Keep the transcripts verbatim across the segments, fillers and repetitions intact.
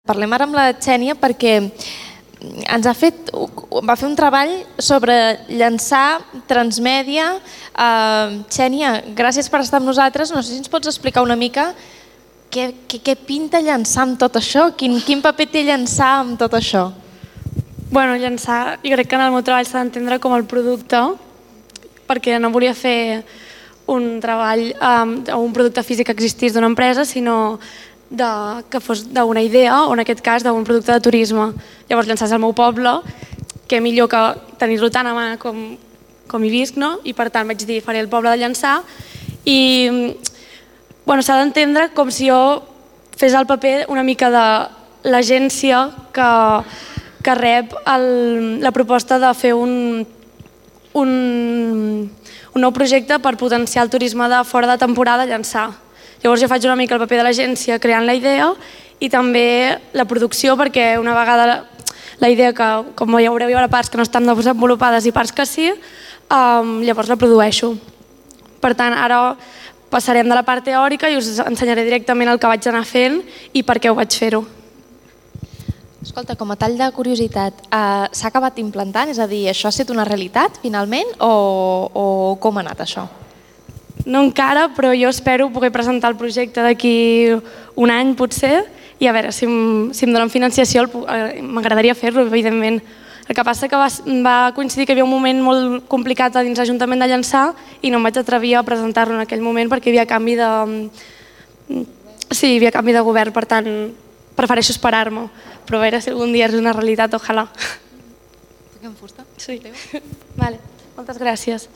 Parlem ara amb la Xènia perquè ens ha fet, va fer un treball sobre llançar transmèdia. Xènia, gràcies per estar amb nosaltres. No sé si ens pots explicar una mica què, què, què pinta llançar amb tot això? Quin, quin paper té llançar amb tot això? Bueno, llançar, jo crec que en el meu treball s'ha d'entendre com el producte, perquè no volia fer un treball um, o un producte físic que existís d'una empresa, sinó de, que fos d'una idea, o en aquest cas d'un producte de turisme. Llavors llançar al meu poble, que millor que tenir-lo tan a mà com, com hi visc, no? I per tant vaig dir, faré el poble de Llançà, i bueno, s'ha d'entendre com si jo fes el paper una mica de l'agència que, que rep el, la proposta de fer un, un, un nou projecte per potenciar el turisme de fora de temporada a Llançà. Llavors jo faig una mica el paper de l'agència creant la idea i també la producció, perquè una vegada la, la idea, que com ja veureu hi haurà parts que no estan desenvolupades i parts que sí, um, llavors la produeixo. Per tant, ara passarem de la part teòrica i us ensenyaré directament el que vaig anar fent i per què ho vaig fer-ho. Escolta, com a tall de curiositat, uh, s'ha acabat implantant? És a dir, això ha estat una realitat finalment o, o com ha anat això? No encara, però jo espero poder presentar el projecte d'aquí un any potser i a veure si em, si em donen financiació, m'agradaria fer-lo, evidentment. El que passa que va, va coincidir que hi havia un moment molt complicat dins l'Ajuntament de Llançà i no em vaig atrevir a presentar-lo en aquell moment perquè hi havia canvi de... Sí, hi havia canvi de govern, per tant prefereixo esperar-me, però a veure si algun dia és una realitat, ojalà. Fiquem fusta? Sí. Vale. Moltes gràcies.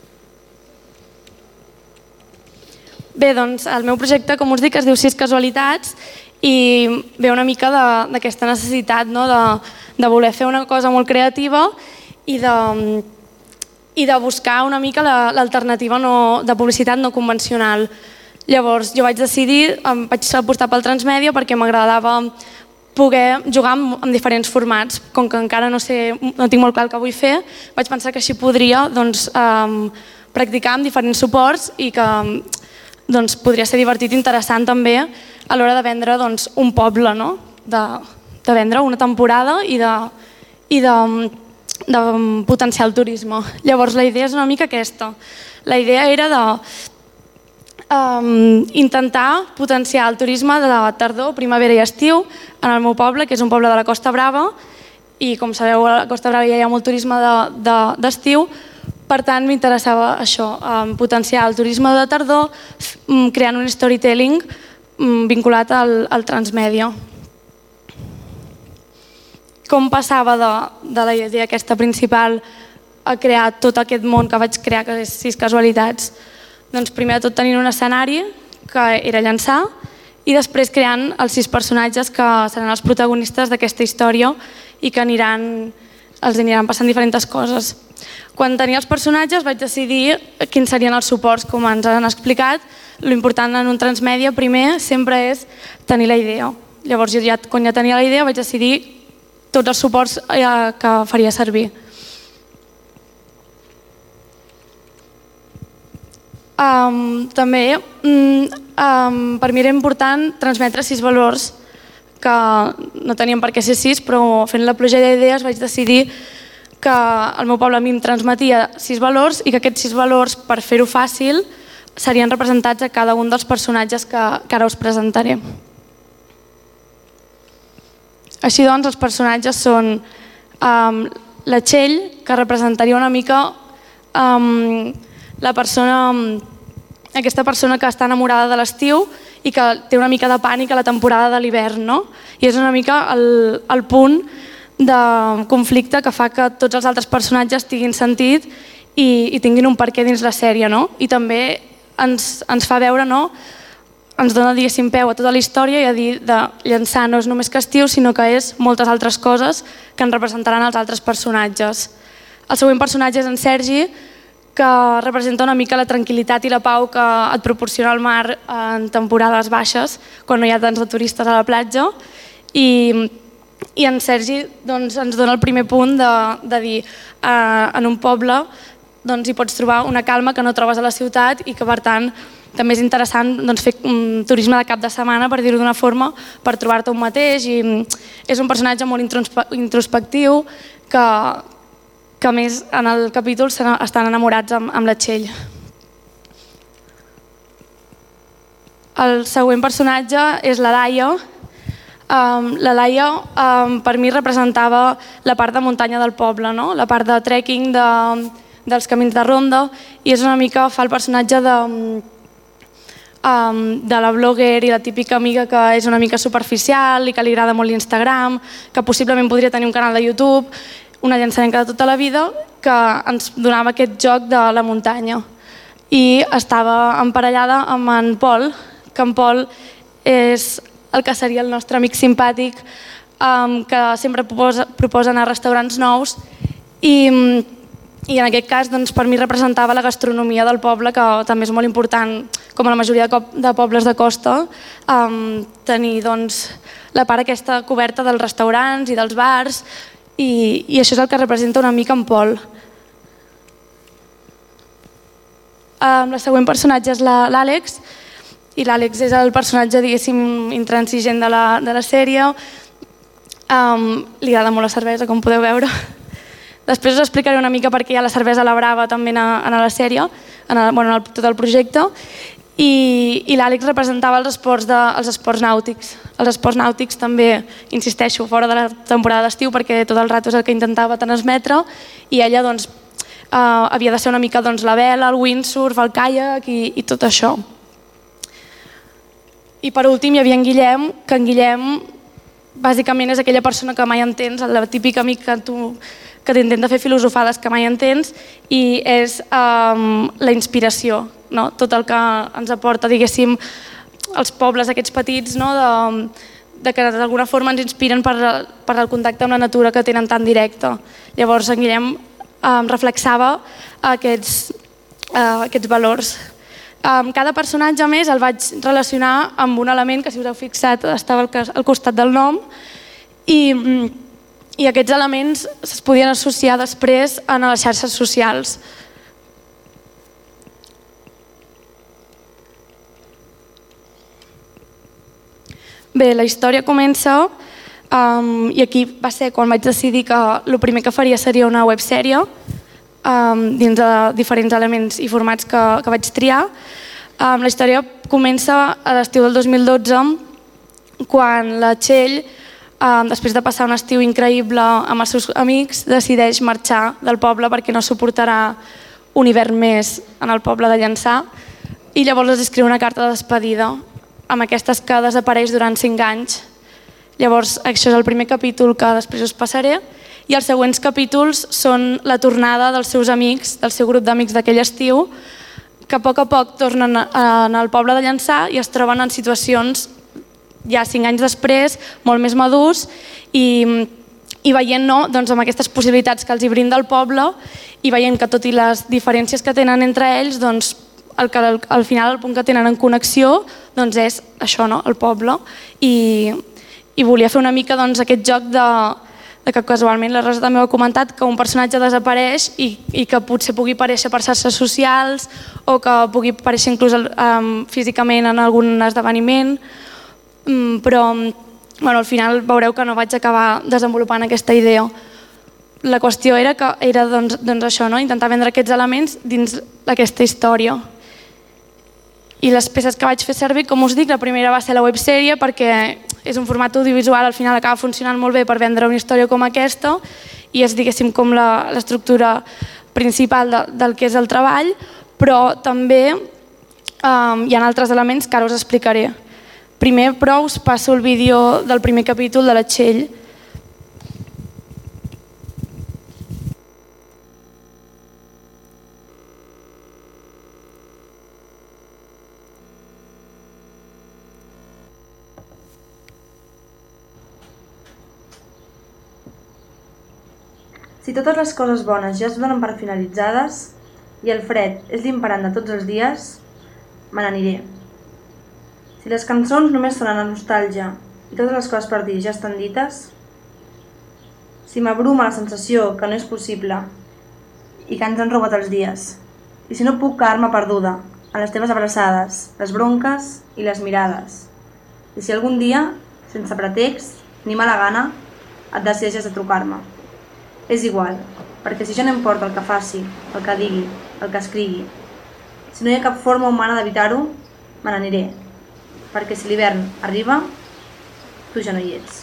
Bé, doncs el meu projecte, com us dic, es diu Sis Casualitats i ve una mica d'aquesta necessitat, no? de, de voler fer una cosa molt creativa i de, i de buscar una mica l'alternativa no, de publicitat no convencional. Llavors jo vaig decidir, em vaig apostar pel transmèdia perquè m'agradava poder jugar amb, amb diferents formats. Com que encara no sé, no tinc molt clar el que vull fer, vaig pensar que així podria doncs, um, practicar amb diferents suports i que doncs, podria ser divertit i interessant també a l'hora de vendre doncs, un poble, no? de, de vendre una temporada i de, i de, de potenciar el turisme. Llavors la idea és una mica aquesta. La idea era de um, intentar potenciar el turisme de la tardor, primavera i estiu en el meu poble, que és un poble de la Costa Brava, i com sabeu a la Costa Brava ja hi ha molt turisme d'estiu, de, de, per tant, m'interessava això, potenciar el turisme de tardor creant un storytelling vinculat al, al transmèdia. Com passava de, de la idea aquesta principal a crear tot aquest món que vaig crear, que és Sis Casualitats? Doncs primer de tot tenint un escenari, que era Llançà, i després creant els sis personatges que seran els protagonistes d'aquesta història i que aniran, els aniran passant diferents coses. Quan tenia els personatges vaig decidir quins serien els suports, com ens han explicat. L'important en un transmèdia primer sempre és tenir la idea. Llavors jo ja, quan ja tenia la idea vaig decidir tots els suports que faria servir. Um, també um, um, per mi era important transmetre sis valors que no tenien per què ser sis, però fent la pluja d'idees vaig decidir que el meu poble a mi em transmetia sis valors i que aquests sis valors, per fer-ho fàcil, serien representats a cada un dels personatges que, que ara us presentaré. Així doncs, els personatges són um, la Txell, que representaria una mica um, la persona, aquesta persona que està enamorada de l'estiu i que té una mica de pànic a la temporada de l'hivern, no? I és una mica el, el punt de conflicte que fa que tots els altres personatges tinguin sentit i, i tinguin un perquè dins la sèrie, no? I també ens, ens fa veure, no? Ens dona, diguéssim, peu a tota la història i a dir de Llançà no és només que estiu, sinó que és moltes altres coses que ens representaran els altres personatges. El següent personatge és en Sergi, que representa una mica la tranquil·litat i la pau que et proporciona el mar en temporades baixes, quan no hi ha tants de turistes a la platja. I I en Sergi doncs, ens dona el primer punt de, de dir eh, en un poble doncs, hi pots trobar una calma que no trobes a la ciutat i que, per tant, també és interessant doncs, fer um, turisme de cap de setmana, per dir-ho d'una forma, per trobar-te un mateix. I um, és un personatge molt introspectiu que, que a més, en el capítol estan enamorats amb, amb la Txell. El següent personatge és la Laia. Um, la Laia um, per mi representava la part de muntanya del poble, no? La part de trekking, de, dels camins de ronda, i és una mica, fa el personatge de, um, de la blogger i la típica amiga que és una mica superficial i que li agrada molt l'Instagram, que possiblement podria tenir un canal de YouTube, una llançarenca de tota la vida, que ens donava aquest joc de la muntanya. I estava emparellada amb en Pol, que en Pol és el que seria el nostre amic simpàtic, um, que sempre proposa, proposa anar a restaurants nous, i, i en aquest cas doncs, per mi representava la gastronomia del poble, que també és molt important, com a la majoria de, de pobles de costa, um, tenir doncs, la part aquesta coberta dels restaurants i dels bars, i, i això és el que representa una mica en Pol. Um, la següent personatge és l'Àlex, i l'Àlex és el personatge, diguéssim, intransigent de la, de la sèrie. Um, li agrada molt la cervesa, com podeu veure. Després us explicaré una mica per què hi ha la cervesa a la brava també a, a la sèrie, en, el, bueno, en el, tot el projecte. I, i l'Àlex representava els esports, de, els esports nàutics. Els esports nàutics també, insisteixo, fora de la temporada d'estiu, perquè tot el rato és el que intentava transmetre, i ella doncs, uh, havia de ser una mica doncs, la vela, el windsurf, el caiac i, i tot això. I per últim hi havia en Guillem, que en Guillem bàsicament és aquella persona que mai entens, el típic amic que tu que t'intenta fer filosofades que mai entens, i és um, la inspiració, no? Tot el que ens aporta, diguéssim, els pobles aquests petits, no? de, de que d'alguna forma ens inspiren per, per el contacte amb la natura que tenen tan directe. Llavors en Guillem um, reflexava aquests, uh, aquests valors. Um, cada personatge més el vaig relacionar amb un element que, si us heu fixat, estava al, al costat del nom, i, i aquests elements es podien associar després a les xarxes socials. Bé, la història comença, um, i aquí va ser quan vaig decidir que el primer que faria seria una websèrie, um, dins de diferents elements i formats que, que vaig triar. Um, la història comença a l'estiu del dos mil dotze, quan la Txell, um, després de passar un estiu increïble amb els seus amics, decideix marxar del poble perquè no suportarà un hivern més en el poble de Llançà, i llavors els escriu una carta de despedida, amb aquestes que desapareix durant cinc anys. Llavors, això és el primer capítol que després us passaré, i els següents capítols són la tornada dels seus amics, del seu grup d'amics d'aquell estiu, que a poc a poc tornen al poble de Llançà i es troben en situacions, ja cinc anys després, molt més madurs, i, i veient no, doncs, amb aquestes possibilitats que els hi brinda el poble, i veient que tot i les diferències que tenen entre ells, doncs, el que al final el punt que tenen en connexió doncs és això, no? El poble, i, i volia fer una mica doncs, aquest joc de, de que casualment la Rosa també ho ha comentat, que un personatge desapareix i, i que potser pugui aparèixer per xarxes socials o que pugui aparèixer inclús um, físicament en algun esdeveniment, um, però bueno, al final veureu que no vaig acabar desenvolupant aquesta idea. La qüestió era que era doncs, doncs això, no? Intentar vendre aquests elements dins d'aquesta història. I les peces que vaig fer servir, com us dic, la primera va ser la websèrie, perquè és un format audiovisual, al final acaba funcionant molt bé per vendre una història com aquesta, i és, diguéssim, com l'estructura principal de, del que és el treball, però també um, hi ha altres elements que ara us explicaré. Primer, però, us passo el vídeo del primer capítol de la Txell. Si totes les coses bones ja es donen per finalitzades i el fred és l'imperant de tots els dies, me n'aniré. Si les cançons només sonen a nostàlgia i totes les coses per dir ja estan dites, si m'abruma la sensació que no és possible i que ens han robat els dies. I si no puc quedar-me perduda en les teves abraçades, les bronques i les mirades. I si algun dia, sense pretext ni mala gana, et decideixes de trucar-me. És igual, perquè si ja no importa el que faci, el que digui, el que escrigui, si no hi ha cap forma humana d'evitar-ho, me n'aniré, perquè si l'hivern arriba, tu ja no hi ets.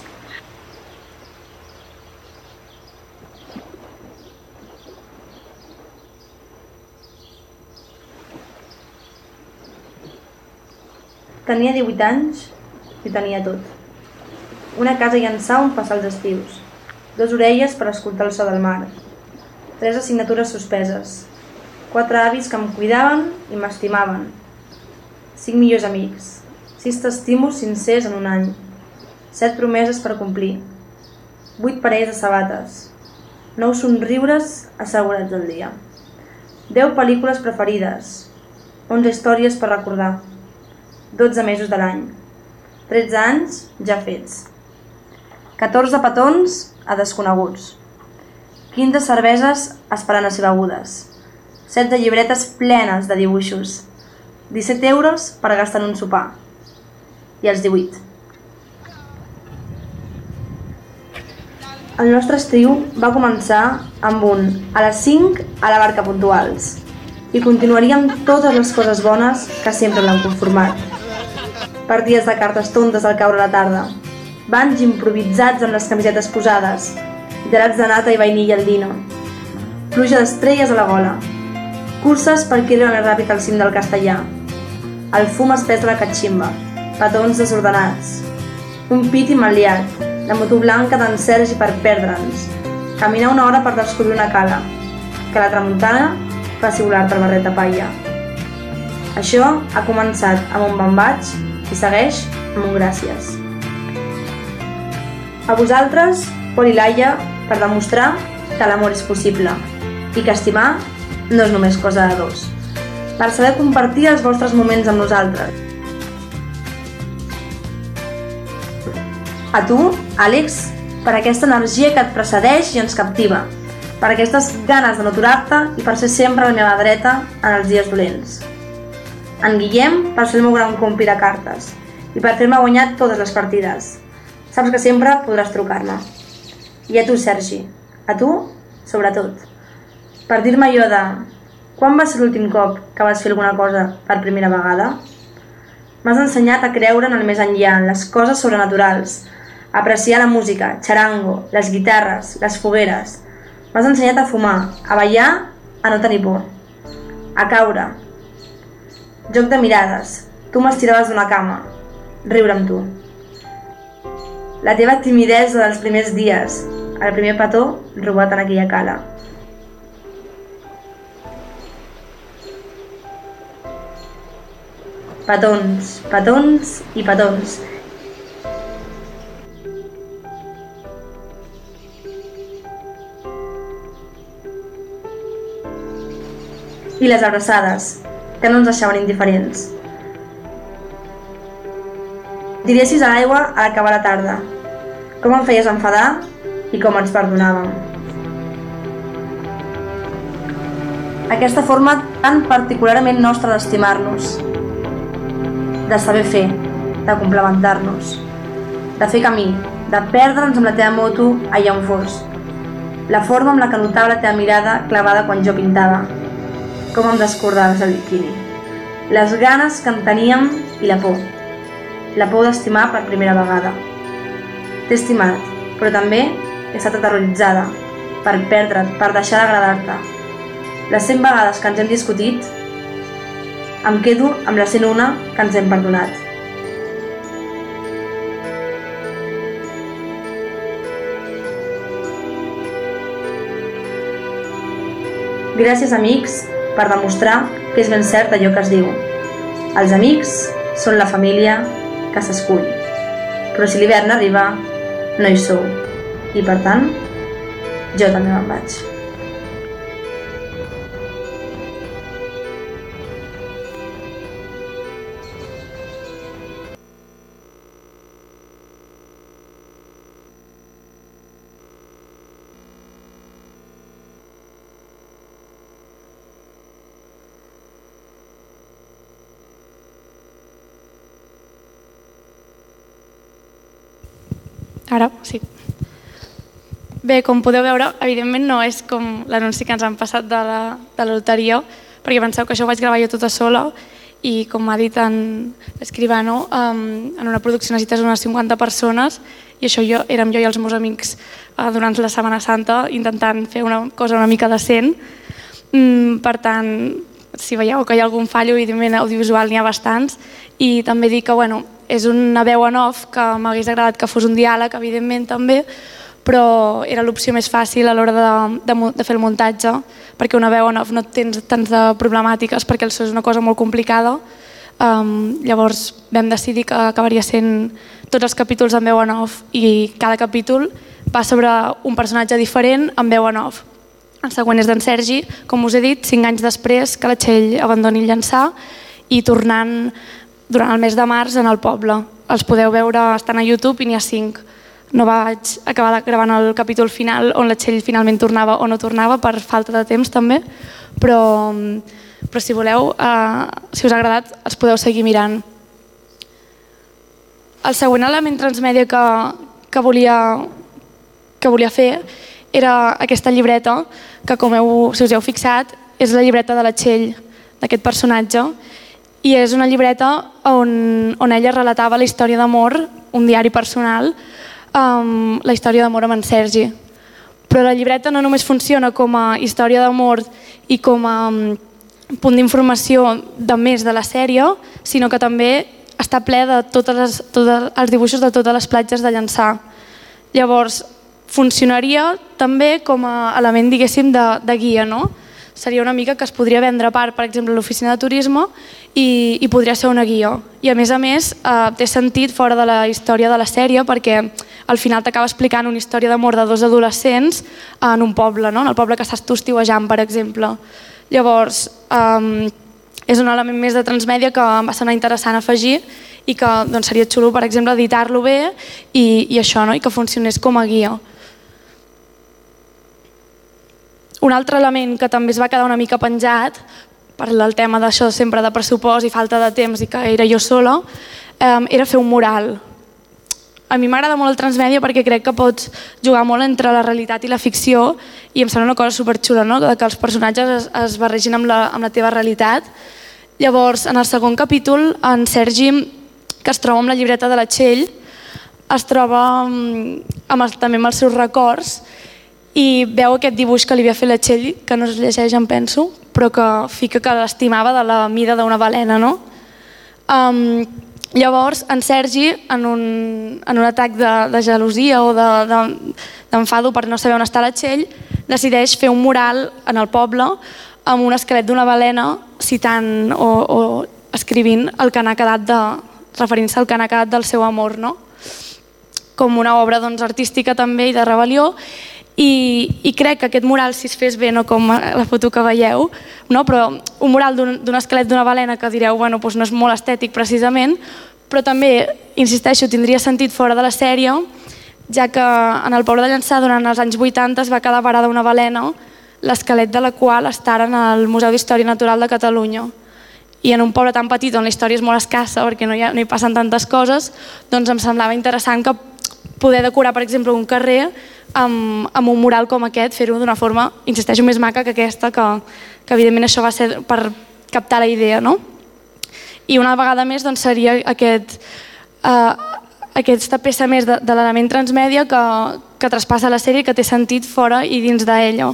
Tenia divuit anys i tenia tot. Una casa a Llançà on passar els estius, dos orelles per escoltar el so del mar, tres assignatures suspeses, quatre avis que em cuidaven i m'estimaven, cinc millors amics, sis t'estimos sincers en un any, set promeses per complir, vuit parells de sabates, nou somriures assegurats al dia, deu pel·lícules preferides, onze històries per recordar, dotze mesos de l'any, tretze anys ja fets, catorze petons a desconeguts, quinze cerveses esperant a ser begudes, setze llibretes plenes de dibuixos, disset euros per gastar en un sopar, i els divuit. El nostre estiu va començar amb un a les cinc a la barca puntuals i continuaria amb totes les coses bones que sempre l'han conformat. Partides de cartes tontes al caure la tarda, banys improvisats amb les camisetes posades, gelats de nata i vainilla al dino, pluja d'estrelles a la gola, curses per qui arriba més ràpid al cim del castellà, el fum espès de la catximba, petons desordenats, un piti mal liat, la moto blanca d'en Sergi per perdre'ns, caminar una hora per descobrir una cala, que la tramuntana faci volar-te el barret de paia. Això ha començat amb un bon vaig i segueix amb un gràcies. A vosaltres, Pol i Laia, per demostrar que l'amor és possible i que estimar no és només cosa de dos, per saber compartir els vostres moments amb nosaltres. A tu, Àlex, per aquesta energia que et precedeix i ens captiva, per aquestes ganes de no aturar-te i per ser sempre a la meva dreta en els dies dolents. En Guillem, per ser el meu gran compi de cartes i per fer-me guanyar totes les partides. Saps que sempre podràs trucar-me. I a tu, Sergi, a tu, sobretot, per dir-me allò de quan va ser l'últim cop que vas fer alguna cosa per primera vegada? M'has ensenyat a creure en el més enllà, en les coses sobrenaturals, a apreciar la música, xarango, les guitarres, les fogueres. M'has ensenyat a fumar, a ballar, a no tenir por, a caure. Joc de mirades, tu m'estiraves d'una cama, riure amb tu. La teva timidesa dels primers dies, el primer petó robat en aquella cala. Petons, petons i petons. I les abraçades, que no ens deixaven indiferents. Diries a l'aigua a l'acabar la tarda, com em feies enfadar i com ens perdonàvem. Aquesta forma tan particularment nostra d'estimar-nos, de saber fer, de complementar-nos, de fer camí, de perdre'ns amb la teva moto allà on fos, la forma amb la que notava la teva mirada clavada quan jo pintava, com em descordaves el biquini, les ganes que en teníem i la por, la por d'estimar per primera vegada. T'he estimat, però també he estat aterroritzada per perdre't, per deixar d'agradar-te. Les cent vegades que ens hem discutit, em quedo amb la cent una que ens hem perdonat. Gràcies, amics, per demostrar que és ben cert allò que es diu. Els amics són la família que s'escull, però si l'hivern arriba, no hi sou, i per tant, jo també me'n vaig. Ara, sí. Bé, com podeu veure, evidentment no és com l'anunci que ens han passat de la, de la loteria, perquè penseu que això ho vaig gravar jo tota sola i, com m'ha dit en l'escribano, um, en una producció necessites unes cinquanta persones i això jo, érem jo i els meus amics uh, durant la Setmana Santa intentant fer una cosa una mica decent. Mm, per tant, si veieu que hi ha algun fallo, evidentment audiovisual n'hi ha bastants, i també dir que bueno, és una veu en off que m'hagués agradat que fos un diàleg, evidentment també, però era l'opció més fàcil a l'hora de, de, de fer el muntatge, perquè una veu en off no tens tants de problemàtiques, perquè el so és una cosa molt complicada. Um, llavors vam decidir que acabaria sent tots els capítols en veu en off i cada capítol va sobre un personatge diferent en veu en off. El següent és d'en Sergi, com us he dit, cinc anys després que la Txell abandoni el Llançà i tornant durant el mes de març en el poble. Els podeu veure, estan a YouTube i n'hi ha cinc. No vaig acabar gravant el capítol final on la Txell finalment tornava o no tornava per falta de temps també, però, però si voleu, eh, si us ha agradat, els podeu seguir mirant. El següent element transmèdia que, que, volia, que volia fer era aquesta llibreta, que com heu, si us heu fixat, és la llibreta de la Txell, d'aquest personatge, i és una llibreta on, on ella relatava la història d'amor, un diari personal, um, la història d'amor amb en Sergi. Però la llibreta no només funciona com a història d'amor i com a um, punt d'informació de més de la sèrie, sinó que també està ple de totes les, tots els dibuixos de totes les platges de Llançà. Llavors, funcionaria també com a element, diguéssim, de, de guia, no? Seria una mica que es podria vendre a part, per exemple, l'oficina de turisme i, i podria ser una guia. I a més a més, eh, té sentit fora de la història de la sèrie perquè al final t'acaba explicant una història d'amor de dos adolescents en un poble, no? En el poble que estàs tu estiuejant, per exemple. Llavors, eh, és un element més de transmèdia que em va sonar interessant afegir i que doncs, seria xulo, per exemple, editar-lo bé i, i això, no? I que funcionés com a guia. Un altre element que també es va quedar una mica penjat per el tema d'això sempre de pressupost i falta de temps i que era jo sola, eh, era fer un mural. A mi m'agrada molt el transmèdia perquè crec que pots jugar molt entre la realitat i la ficció i em sembla una cosa superxula, no? Que els personatges es, es barregin amb la, amb la teva realitat. Llavors, en el segon capítol, en Sergi, que es troba amb la llibreta de la Txell, es troba amb el, també amb els seus records i veu aquest dibuix que li havia fet la Txell, que no es llegeix, em penso, però que fica que l'estimava de la mida d'una balena, no? Um, llavors, en Sergi, en un, en un atac de, de gelosia o d'enfado de, de, per no saber on està la Txell, decideix fer un mural en el poble amb un esquelet d'una balena citant o, o escrivint el que n'ha quedat de, referint-se al que n'ha quedat del seu amor, no? Com una obra doncs, artística també i de rebel·lió. I, i crec que aquest mural, si es fes bé, no com la foto que veieu, no? Però un mural d'un esquelet d'una balena que direu bueno, doncs no és molt estètic precisament, però també, insisteixo, tindria sentit fora de la sèrie, ja que en el poble de Llançà durant els anys vuitanta es va quedar varada una balena, l'esquelet de la qual està ara en el Museu d'Història Natural de Catalunya. I en un poble tan petit on la història és molt escassa perquè no hi, ha, no hi passen tantes coses, doncs em semblava interessant que poder decorar, per exemple, un carrer amb, amb un mural com aquest, fer-ho d'una forma, insisteixo, més maca que aquesta, que, que evidentment això va ser per captar la idea, no? I una vegada més doncs, seria aquest, uh, aquesta peça més de, de l'element transmèdia que, que traspassa la sèrie, que té sentit fora i dins d'ella.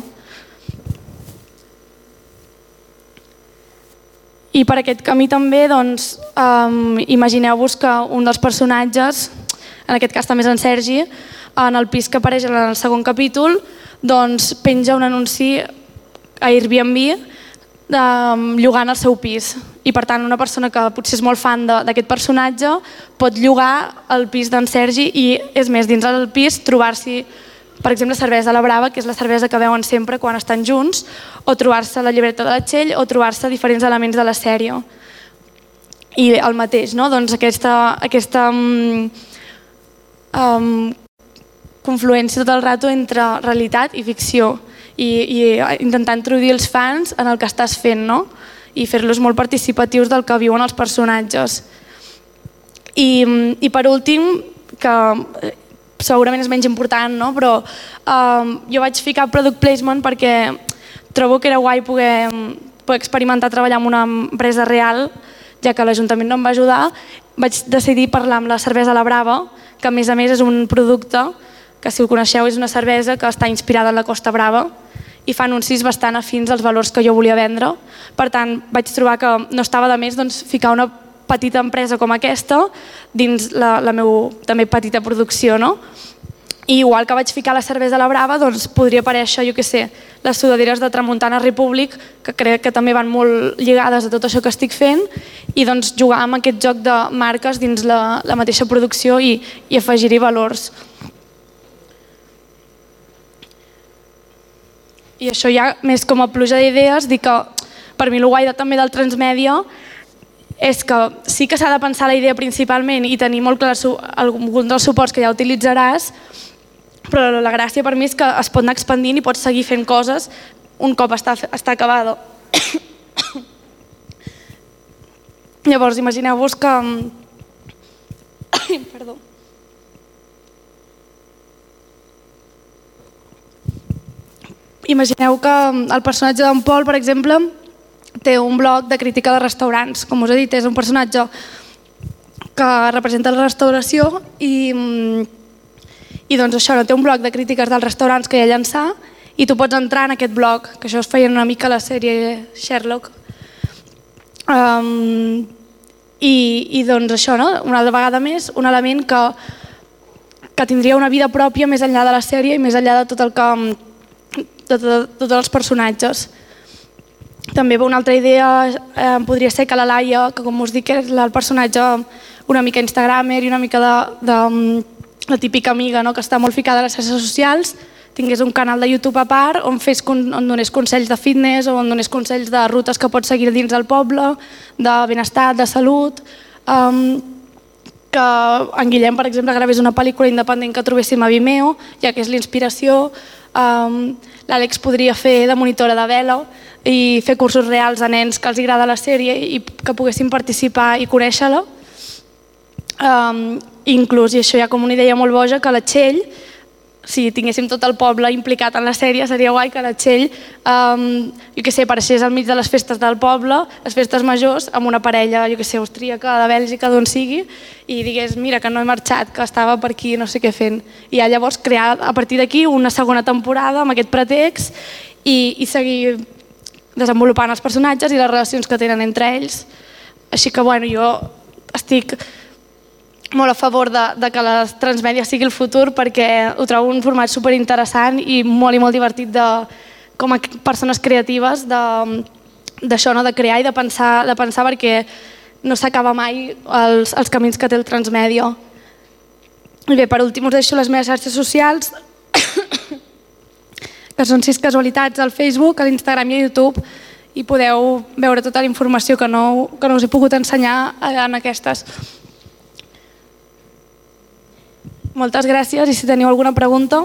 I per aquest camí també, doncs, um, imagineu-vos que un dels personatges, en aquest cas també és en Sergi, en el pis que apareix en el segon capítol, doncs penja un anunci a Airbnb de, llogant el seu pis. I per tant una persona que potser és molt fan d'aquest personatge pot llogar el pis d'en Sergi i és més, dins del pis trobar-s'hi, per exemple, cervesa a la Brava, que és la cervesa que veuen sempre quan estan junts, o trobar-se la llibreta de la Txell o trobar-se diferents elements de la sèrie. I el mateix, no? Doncs aquesta, aquesta um, um, confluència tot el rato entre realitat i ficció i, i intentar introduir els fans en el que estàs fent, no? I fer-los molt participatius del que viuen els personatges. I, i per últim, que segurament és menys important, no? Però um, jo vaig ficar Product Placement perquè trobo que era guai poder, poder experimentar treballar en una empresa real, ja que l'Ajuntament no em va ajudar. Vaig decidir parlar amb la cervesa La Brava, que a més a més és un producte que, si ho coneixeu, és una cervesa que està inspirada en la Costa Brava i fa anuncis bastant afins als valors que jo volia vendre. Per tant, vaig trobar que no estava de més doncs, ficar una petita empresa com aquesta dins la, la meva també petita producció, no? I igual que vaig ficar la cervesa La Brava, doncs podria aparèixer, jo què sé, les sudaderes de Tramuntana Republic, que crec que també van molt lligades a tot això que estic fent, i doncs jugar amb aquest joc de marques dins la, la mateixa producció i, i afegir-hi valors. I això ja, més com a pluja d'idees, dic que per mi el guai també del transmèdia és que sí que s'ha de pensar la idea principalment i tenir molt clar algun dels suports que ja utilitzaràs, però la gràcia per mi és que es pot anar expandint i pots seguir fent coses un cop està, està acabada. Llavors, imagineu-vos que... Perdó. Imagineu que el personatge d'en Pol, per exemple, té un blog de crítica de restaurants. Com us he dit, és un personatge que representa la restauració i, i doncs això, no, té un blog de crítiques dels restaurants que ell llançar i tu pots entrar en aquest blog, que això es feia una mica a la sèrie Sherlock. Um, i, I doncs això, no? Una vegada més, un element que, que tindria una vida pròpia més enllà de la sèrie i més enllà de tot el que... de tots els personatges. També una altra idea eh, podria ser que la Laia, que com us dic és el personatge una mica instagramer i una mica de, de, de típica amiga, no? Que està molt ficada a les xarxes socials, tingués un canal de YouTube a part on, fes, on donés consells de fitness o on donés consells de rutes que pots seguir dins del poble, de benestar, de salut, um, que en Guillem, per exemple, gravés una pel·lícula independent que trobéssim a Vimeo, ja que és l'inspiració. Um, L'Àlex podria fer de monitora de vela i fer cursos reals a nens que els agrada la sèrie i que poguessin participar i conèixer-la. Um, inclús, i això ja com una idea molt boja, que la Txell, si tinguéssim tot el poble implicat en la sèrie, seria guai que la Txell, um, jo què sé, apareixés al mig de les festes del poble, les festes majors, amb una parella, jo què sé, austríaca, de Bèlgica, d'on sigui, i digués, mira, que no he marxat, que estava per aquí, no sé què fent. I ja llavors crear a partir d'aquí una segona temporada amb aquest pretext i, i seguir desenvolupant els personatges i les relacions que tenen entre ells. Així que, bueno, jo estic molt a favor de, de que la transmèdia sigui el futur perquè ho trobo un format superinteressant i molt i molt divertit de, com a persones creatives d'això, no? De crear i de pensar, de pensar perquè no s'acaba mai els, els camins que té el transmèdia. I bé, per últim us deixo les meves xarxes socials que són sis casualitats al Facebook, a l'Instagram i a YouTube i podeu veure tota la informació que no, que no us he pogut ensenyar en aquestes. Moltes gràcies i si teniu alguna pregunta...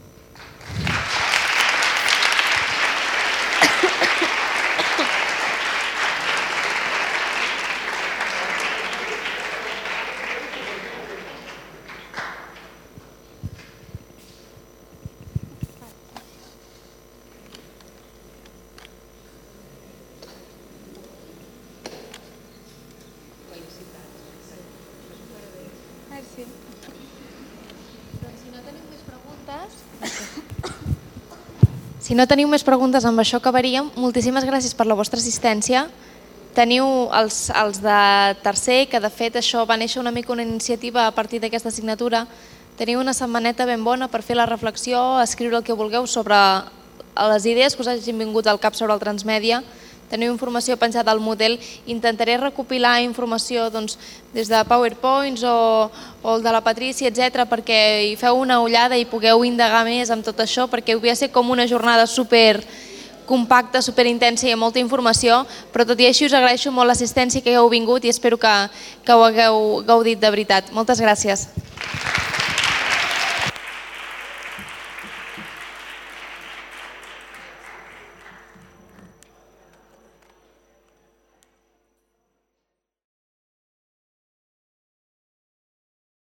Si no teniu més preguntes, amb això acabaríem. Moltíssimes gràcies per la vostra assistència. Teniu els, els de tercer, que de fet això va néixer una mica una iniciativa a partir d'aquesta assignatura. Teniu una setmaneta ben bona per fer la reflexió, escriure el que vulgueu sobre les idees que us hagin vingut al cap sobre el transmèdia. Teniu informació penjada al model. Intentaré recopilar informació doncs, des de PowerPoints o, o el de la Patrícia, etcètera, perquè hi feu una ullada i pugueu indagar més amb tot això, perquè hauria de ser com una jornada super compacta, superintensa i amb molta informació, però tot i així us agraeixo molt l'assistència que heu vingut i espero que, que ho hagueu gaudit de veritat. Moltes gràcies.